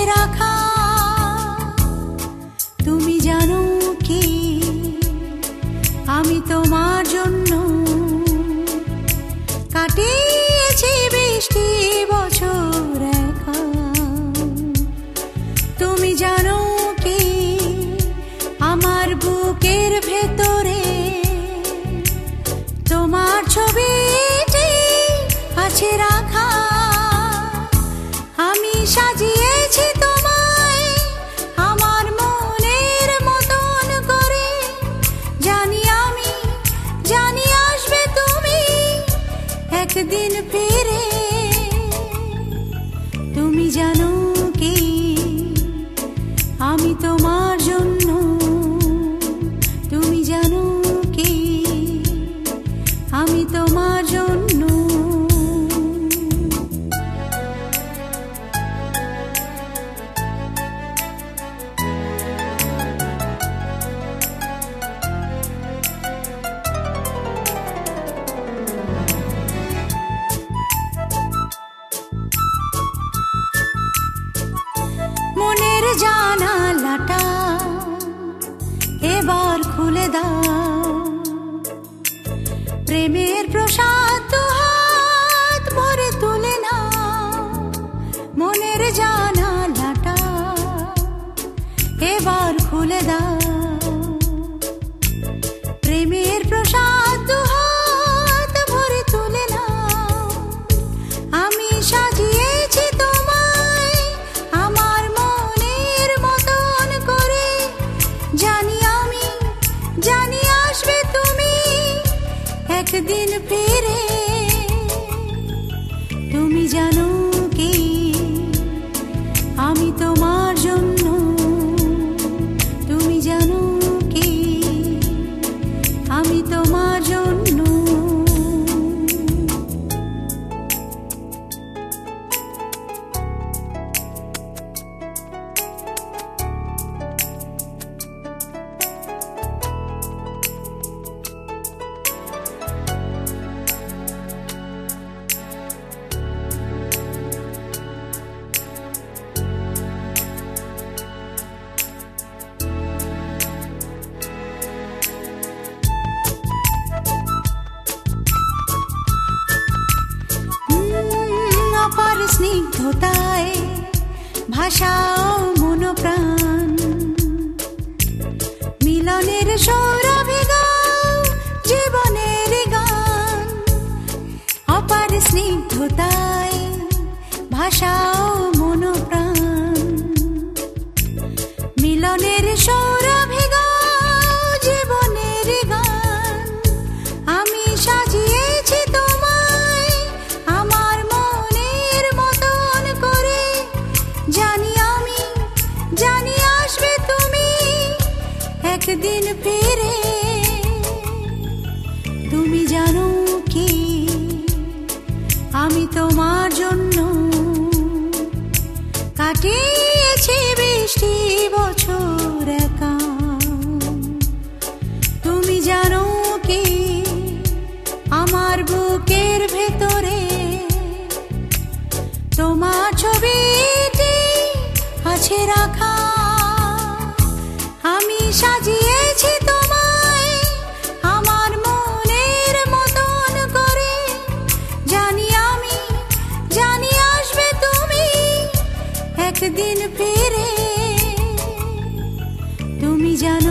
রাখা। তুমি জানো কি আমি তোমার জন্য কাটিয়েছি 20টি বছর একা। তুমি জানো কি আমার বুকের ভেতরে তোমার ছবিটি আছে রাখা। আমি সাজিয়েছি তোমায় আমার মনের মতন করে। জানি আসবে তুমি একদিন ফিরে। তুমি জানো কি আমি তোমার জন্য, তুমি জানো কি আমি তোমার জন্য। মনের জানালাটা এবার খুলে দাও, প্রেমের প্রসাদ হাত ভরে তুলে নাও। মনের জানালাটা এবার খুলে দাও, প্রেমের প্রসাদ হাত ভরে তুলে নাও। আমি সাজিয়েছি তোমায় আমার মনের মতন করে। জানি আসবে তুমি একদিন ফিরে। তুমি জানো কি আমি তোমার জন্য, তুমি জানো কি আমি তোমার জন্য। অপার স্নিগ্ধতায় ভাষাও মনোপ্রাণ, মিলনের সৌরভে গাও জীবনের গান। অপার স্নিগ্ধতায় ভাষাও মনোপ্রাণ, মিলনের সৌরভে গাও জীবনের গান। আমি সাজিয়েছি তোমায় আমার মনের মতন করে। জানি আসবে তুমি একদিন ফিরে। তুমি জানো কি আমি তোমার জন্য কাটিয়েছি 20টি বছর একা। তুমি জানো কি আমার বুকের ভেতরে তোমার ছবিটি আছে রাখা। আমি সাজিয়েছি তোমায় আমার মনের মতন করে। জানি আসবে তুমি একদিন ফিরে। তুমি জানো